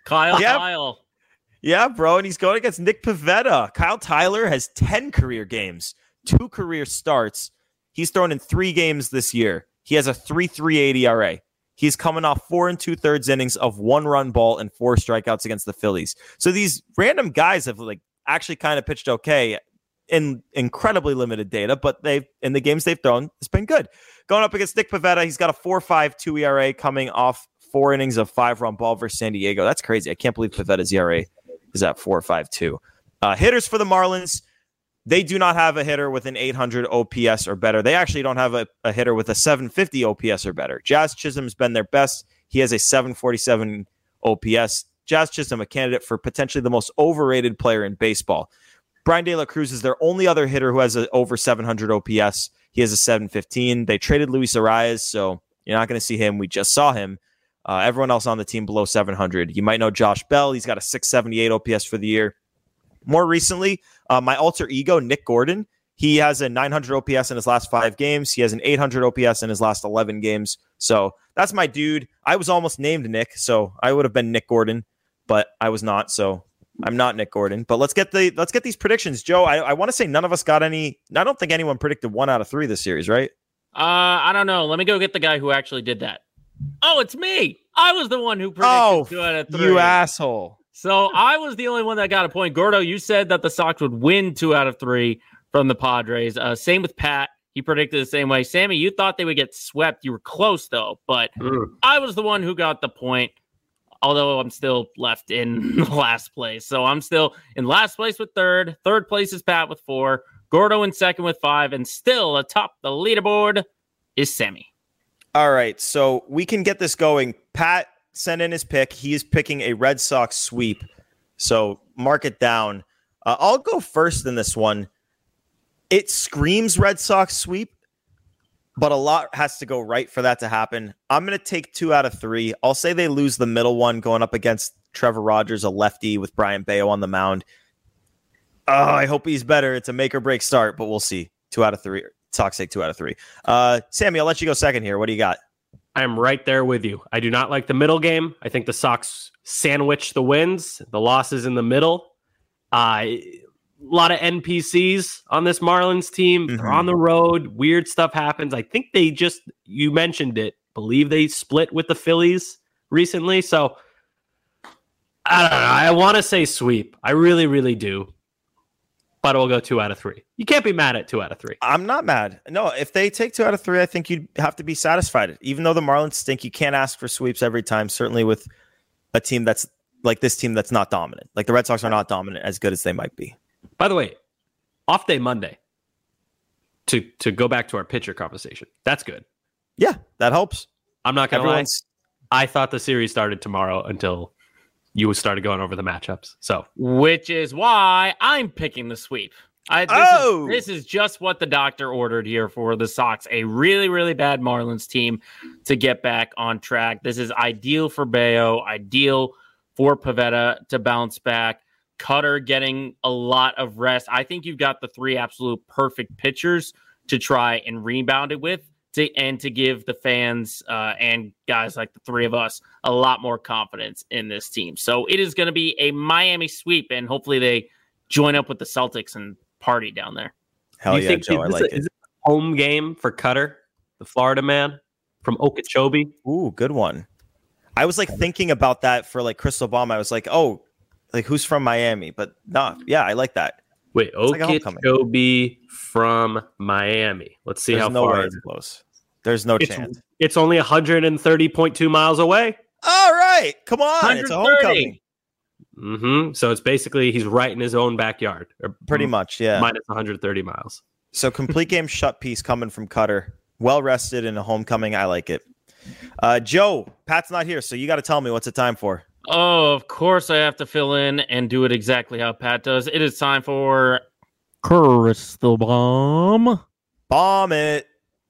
Kyle
Yeah.
Kyle.
Yeah, bro, and he's going against Nick Pivetta. Kyle Tyler has ten career games, two career starts. He's thrown in three games this year. He has a three point three eight E R A. He's coming off four and two thirds innings of one run ball and four strikeouts against the Phillies. So these random guys have like actually kind of pitched okay in incredibly limited data, but they've in the games they've thrown, it's been good. Going up against Nick Pivetta, he's got a four point five two E R A coming off four innings of five run ball versus San Diego. That's crazy. I can't believe Pivetta's E R A is at four point five two. Uh, hitters for the Marlins. They do not have a hitter with an eight hundred O P S or better. They actually don't have a, a hitter with a seven fifty O P S or better. Jazz Chisholm's been their best. He has a seven forty-seven O P S. Jazz Chisholm, a candidate for potentially the most overrated player in baseball. Brian De La Cruz is their only other hitter who has a over seven hundred O P S. He has a seven fifteen. They traded Luis Arias, so you're not going to see him. We just saw him. Uh, everyone else on the team below seven hundred. You might know Josh Bell. He's got a six seventy-eight O P S for the year. More recently, uh, my alter ego, Nick Gordon, he has a nine hundred O P S in his last five games. He has an eight hundred O P S in his last eleven games. So that's my dude. I was almost named Nick, so I would have been Nick Gordon, but I was not. So I'm not Nick Gordon. But let's get the let's get these predictions, Joe. I, I want to say none of us got any. I don't think anyone predicted one out of three this series, right?
Uh, I don't know. Let me go get the guy who actually did that. Oh, it's me. I was the one who predicted
oh,
two out of three.
You asshole.
So I was the only one that got a point. Gordo, you said that the Sox would win two out of three from the Padres. Uh, same with Pat. He predicted the same way. Sammy, you thought they would get swept. You were close, though. But mm. I was the one who got the point, although I'm still left in last place. So I'm still in last place with third. Third place is Pat with four. Gordo in second with five. And still atop the leaderboard is Sammy.
All right, so we can get this going. Pat sent in his pick. He is picking a Red Sox sweep. So mark it down. Uh, I'll go first in this one. It screams Red Sox sweep, but a lot has to go right for that to happen. I'm going to take two out of three. I'll say they lose the middle one going up against Trevor Rogers, a lefty with Brian Bayo on the mound. Oh, I hope he's better. It's a make or break start, but we'll see. Two out of three. Sox take two out of three. Uh, Sammy, I'll let you go second here. What do you got?
I'm right there with you. I do not like the middle game. I think the Sox sandwich the wins, the losses in the middle. Uh, a lot of N P Cs on this Marlins team. Mm-hmm. They're on the road. Weird stuff happens. I think they just, you mentioned it, believe they split with the Phillies recently. So I don't know. I want to say sweep. I really, really do. But we'll go two out of three. You can't be mad at two out of three.
I'm not mad. No, if they take two out of three, I think you'd have to be satisfied. Even though the Marlins stink, you can't ask for sweeps every time, certainly with a team that's like this team that's not dominant. Like the Red Sox are not dominant as good as they might be.
By the way, off day Monday, to, to go back to our pitcher conversation, that's good.
Yeah, that helps.
I'm not going to lie. I thought the series started tomorrow until you started going over the matchups. So,
which is why I'm picking the sweep. I, this,
oh!
is, this is just what the doctor ordered here for the Sox. A really, really bad Marlins team to get back on track. This is ideal for Bayo, ideal for Pivetta to bounce back. Cutter getting a lot of rest. I think you've got the three absolute perfect pitchers to try and rebound it with. To, and to give the fans uh, and guys like the three of us a lot more confidence in this team. So it is going to be a Miami sweep, and hopefully they join up with the Celtics and party down there.
Hell
you
yeah,
think,
Joe, I like
a,
it.
Is it a home game for Cutter, the Florida man from Okeechobee?
Ooh, good one. I was like thinking about that for like Crystal Bomb. I was like, oh, like who's from Miami? But no, yeah, I like that.
Wait, Okeechobee like from Miami. Let's see
There's
how
no
far
way it's close. There's no
it's,
chance.
It's only one hundred thirty point two miles away.
All right. Come on. It's a homecoming.
Mm-hmm. So it's basically he's right in his own backyard. Or
Pretty much, yeah.
Minus one hundred thirty miles.
So complete game shut piece coming from Cutter. Well rested in a homecoming. I like it. Uh, Joe, Pat's not here, so you got to tell me what's it time for.
Oh, of course I have to fill in and do it exactly how Pat does. It is time for Crystal Bomb.
Bomb it.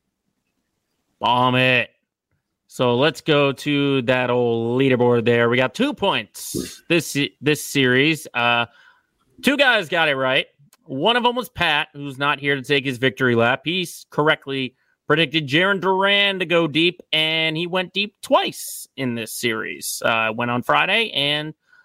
Bomb it. So let's go to that old leaderboard there. We got two points this this series. Uh, two guys got it right. One of them was Pat, who's not here to take his victory lap. He correctly predicted Jarren Duran to go deep, and he went deep twice in this series. Uh, went on Friday and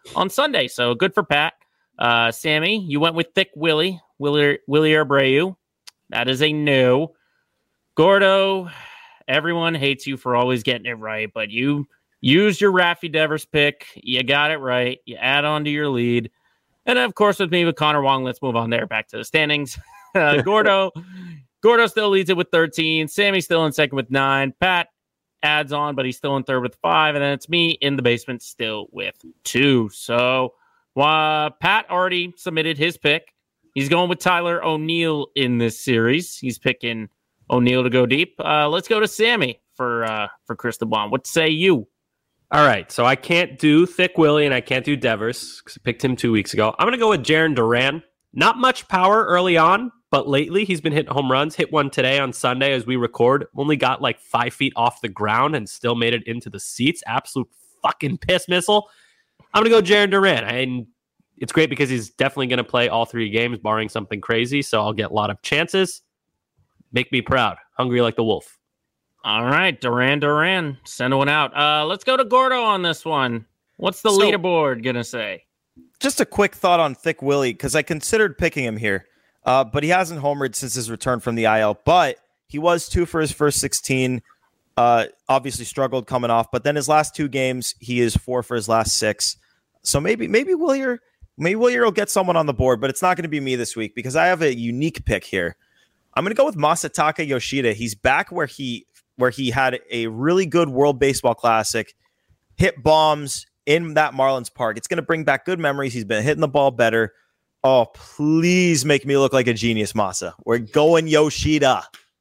on Sunday. So good for Pat. Uh, Sammy, you went with Thick Willie, Willie, Willie Abreu. That is a no. Gordo, everyone hates you for always getting it right, but you used your Raffy Devers pick. You got it right. You add on to your lead. And of course, with me, with Connor Wong, let's move on there back to the standings. Uh, Gordo, Gordo still leads it with thirteen. Sammy's still in second with nine. Pat adds on, but he's still in third with five. And then it's me in the basement still with two. So uh, Pat already submitted his pick. He's going with Tyler O'Neill in this series. He's picking O'Neill to go deep. Uh, let's go to Sammy for uh, for Cristobal. What say you?
All right, so I can't do Thick Willie and I can't do Devers because I picked him two weeks ago. I'm going to go with Jarren Duran. Not much power early on, but lately he's been hitting home runs. Hit one today on Sunday as we record. Only got like five feet off the ground and still made it into the seats. Absolute fucking piss missile. I'm going to go Jarren Duran. And it's great because he's definitely going to play all three games, barring something crazy. So I'll get a lot of chances. Make me proud. Hungry like the wolf.
All right, Duran Duran, send one out. Uh, let's go to Gordo on this one. What's the
So-
leaderboard going to say?
Just a quick thought on Thick Willie, because I considered picking him here, uh, but he hasn't homered since his return from the I L. But he was two for his first sixteen. Uh, obviously struggled coming off, but then his last two games, he is four for his last six. So maybe maybe Willier, maybe Willier will get someone on the board, but it's not going to be me this week because I have a unique pick here. I'm going to go with Masataka Yoshida. He's back where he where he had a really good World Baseball Classic, hit bombs in that Marlins park. It's going to bring back good memories. He's been hitting the ball better. Oh, please make me look like a genius, Masa. We're going Yoshida.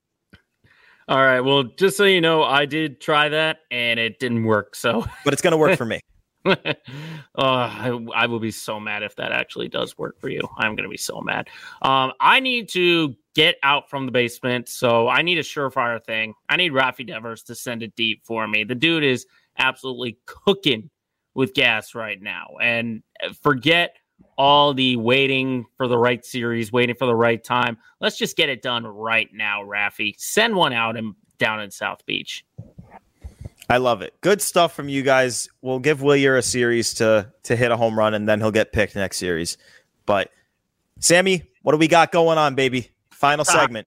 All right, well, just so you know, I did try that, and it didn't work, so...
But it's going to work for me.
oh, I, I will be so mad if that actually does work for you. I'm going to be so mad. Um, I need to get out from the basement, so I need a surefire thing. I need Raffy Devers to send it deep for me. The dude is absolutely cooking with gas right now. And forget all the waiting for the right series, waiting for the right time. Let's just get it done right now, Raffy. Send one out and down in South Beach.
I love it. Good stuff from you guys. We'll give Willier a series to to hit a home run, and then he'll get picked next series. But, Sammy, what do we got going on, baby? Final segment.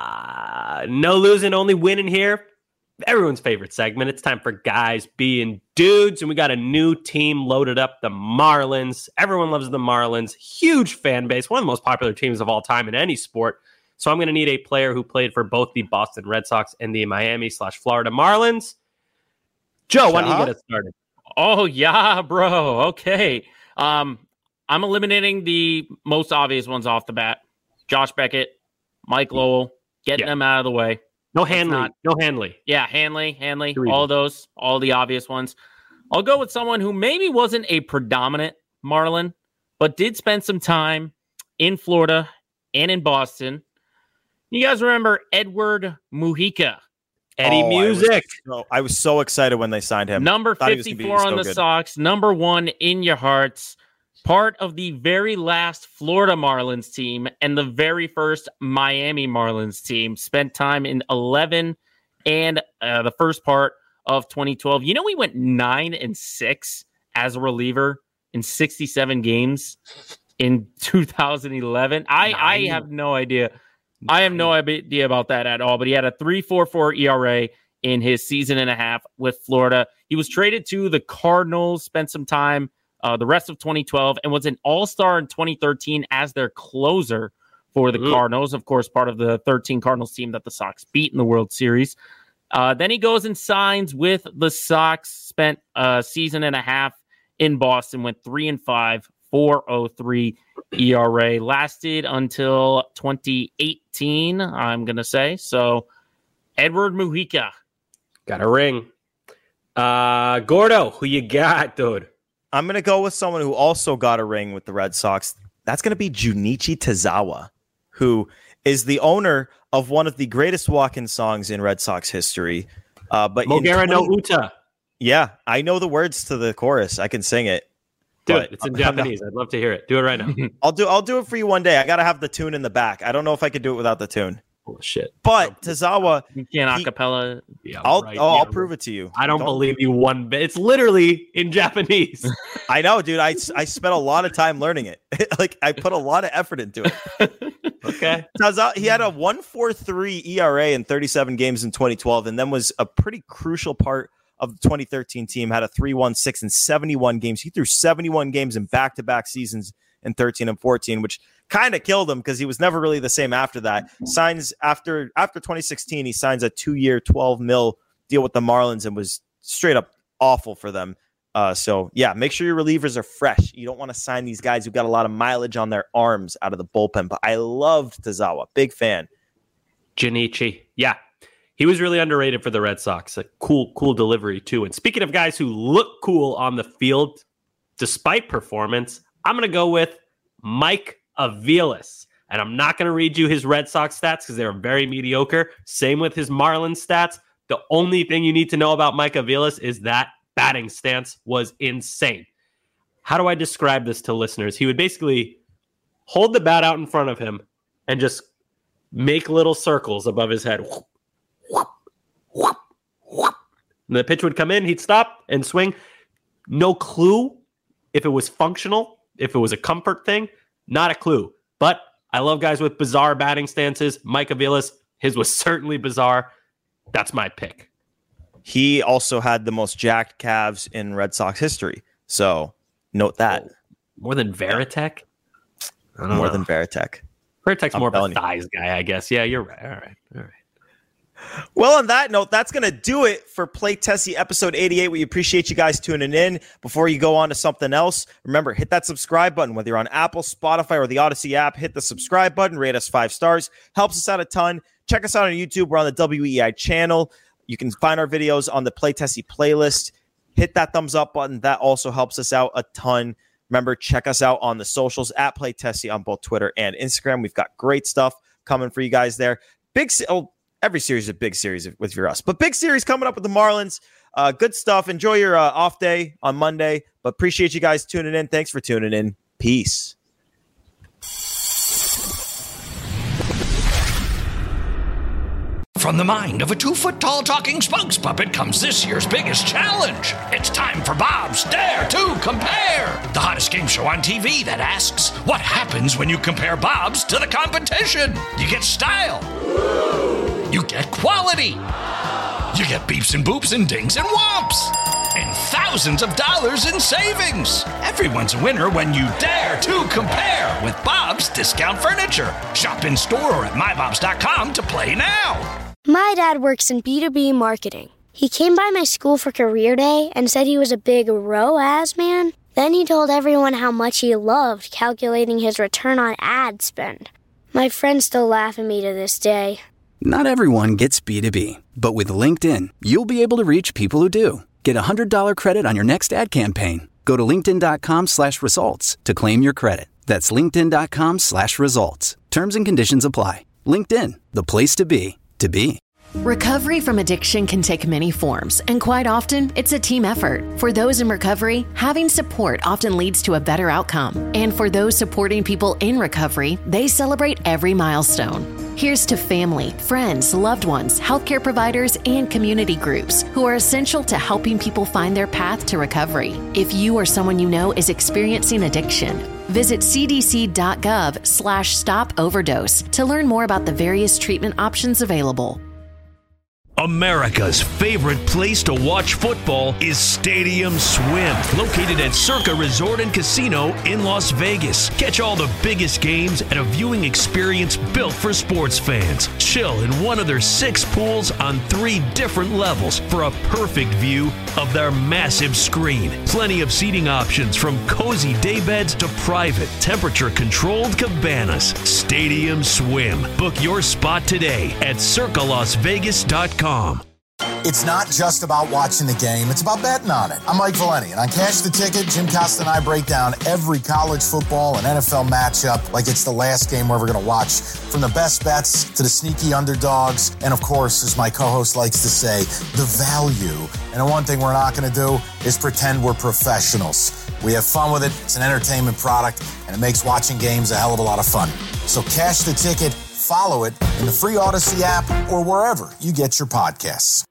Uh, no losing, only winning here. Everyone's favorite segment. It's time for guys being dudes, and we got a new team loaded up, the Marlins. Everyone loves the Marlins. Huge fan base, one of the most popular teams of all time in any sport. So I'm going to need a player who played for both the Boston Red Sox and the Miami slash Florida Marlins. Joe, why don't you get us started?
Oh, yeah, bro. Okay. Um, I'm eliminating the most obvious ones off the bat. Josh Beckett, Mike Lowell, getting
Yeah.
them out of the way.
No
Let's
Hanley.
not-
No Hanley.
Yeah, Hanley, Hanley,
Three.
all those, all the obvious ones. I'll go with someone who maybe wasn't a predominant Marlin, but did spend some time in Florida and in Boston. You guys remember Edward Mujica?
Eddie
Oh,
Music.
I was, so, I was so excited when they signed him.
Number
Thought he was gonna be
fifty-four on
so
the
good.
Sox, number one in your hearts, part of the very last Florida Marlins team and the very first Miami Marlins team. Spent time in eleven and uh, the first part of twenty twelve. You know, we went nine and six as a reliever in sixty-seven games in two thousand eleven. I, I
Nine.
have no idea. I have no idea about that at all, but he had a three point four four E R A in his season and a half with Florida. He was traded to the Cardinals, spent some time uh, the rest of twenty twelve, and was an all-star in twenty thirteen as their closer for the
Ooh.
Cardinals. Of course, part of the thirteen Cardinals team that the Sox beat in the World Series. Uh, then he goes and signs with the Sox, spent a season and a half in Boston, went three and five, four point oh three E R A, lasted until twenty eighteen, I'm going to say. So, Edward Mujica.
Got a ring. Uh, Gordo, who you got, dude?
I'm going to go with someone who also got a ring with the Red Sox. That's going to be Junichi Tazawa, who is the owner of one of the greatest walk-in songs in Red Sox history. Uh, but in
Mogera no
twenty
Uta.
Yeah, I know the words to the chorus. I can sing it.
Do
but
it. It's in
I'm not-
Japanese. I'd love to hear it. Do it right now.
I'll do I'll do it for you one day. I got to have the tune in the back. I don't know if I could do it without the tune.
Bullshit.
But Tozawa,
You can't he, acapella.
Yeah,
I'll
right,
oh,
yeah,
I'll prove it to you.
I don't, don't believe you one bit. It's literally in Japanese.
I know, dude. I, I spent a lot of time learning it. Like I put a lot of effort into it.
Okay.
Tozawa, he had a one point four three E R A in thirty-seven games in twenty twelve, and then was a pretty crucial part of the twenty thirteen team. Had a three point one six in seventy-one games. He threw seventy-one games in back-to-back seasons in thirteen and fourteen, which kind of killed him because he was never really the same after that. Signs after after twenty sixteen, he signs a two-year, twelve mil deal with the Marlins and was straight up awful for them. Uh, so, yeah, make sure your relievers are fresh. You don't want to sign these guys who got a lot of mileage on their arms out of the bullpen. But I loved Tozawa. Big fan.
Junichi. Yeah. He was really underrated for the Red Sox. A cool, cool delivery, too. And speaking of guys who look cool on the field, despite performance, I'm going to go with Mike Aviles. And I'm not going to read you his Red Sox stats because they're very mediocre. Same with his Marlins stats. The only thing you need to know about Mike Aviles is that batting stance was insane. How do I describe this to listeners? He would basically hold the bat out in front of him and just make little circles above his head. And the pitch would come in, he'd stop and swing. No clue if it was functional, if it was a comfort thing, not a clue. But I love guys with bizarre batting stances. Mike Aviles, his was certainly bizarre. That's my pick.
He also had the most jacked calves in Red Sox history. So note that.
Oh, more than Varitek? I don't
more
know.
than Varitek.
Varitek's
I'm
more of a
you.
thighs guy, I guess. Yeah, you're right. All right. All right.
Well, on that note, that's going to do it for Play Tessie episode eighty-eight. We appreciate you guys tuning in. Before you go on to something else, remember, hit that subscribe button. Whether you're on Apple, Spotify, or the Odyssey app, hit the subscribe button, rate us five stars. Helps us out a ton. Check us out on YouTube. We're on the W E I channel. You can find our videos on the Play Tessie playlist. Hit that thumbs up button. That also helps us out a ton. Remember, check us out on the socials at Play Tessie on both Twitter and Instagram. We've got great stuff coming for you guys there. Big oh, every series is a big series with your us, but big series coming up with the Marlins. Uh, good stuff. Enjoy your uh, off day on Monday, but appreciate you guys tuning in. Thanks for tuning in. Peace.
From the mind of a two-foot-tall talking spokes puppet comes this year's biggest challenge. It's time for Bob's Dare to Compare, the hottest game show on T V that asks, what happens when you compare Bob's to the competition? You get style. You get quality. You get beeps and boops and dings and whomps. And thousands of dollars in savings. Everyone's a winner when you dare to compare with Bob's Discount Furniture. Shop in store or at my bobs dot com to play now.
My dad works in B two B marketing. He came by my school for career day and said he was a big R O A S man. Then he told everyone how much he loved calculating his return on ad spend. My friends still laugh at me to this day.
Not everyone gets B two B, but with LinkedIn, you'll be able to reach people who do. Get a one hundred dollars credit on your next ad campaign. Go to linkedin.com slash results to claim your credit. That's linkedin.com slash results. Terms and conditions apply. LinkedIn, the place to be, to be.
Recovery from addiction can take many forms, and quite often, it's a team effort. For those in recovery, having support often leads to a better outcome. And for those supporting people in recovery, they celebrate every milestone. Here's to family, friends, loved ones, healthcare providers, and community groups who are essential to helping people find their path to recovery. If you or someone you know is experiencing addiction, visit cdc.gov slash stop overdose to learn more about the various treatment options available.
America's favorite place to watch football is Stadium Swim, located at Circa Resort and Casino in Las Vegas. Catch all the biggest games at a viewing experience built for sports fans. Chill in one of their six pools on three different levels for a perfect view of their massive screen. Plenty of seating options from cozy daybeds to private, temperature-controlled cabanas. Stadium Swim. Book your spot today at circa las vegas dot com.
It's not just about watching the game, it's about betting on it. I'm Mike Valeni, and on Cash the Ticket, Jim Costa and I break down every college football and N F L matchup like it's the last game we're ever going to watch. From the best bets to the sneaky underdogs, and of course, as my co-host likes to say, the value. And the one thing we're not going to do is pretend we're professionals. We have fun with it, it's an entertainment product, and it makes watching games a hell of a lot of fun. So Cash the Ticket, follow it in the free Odyssey app or wherever you get your podcasts.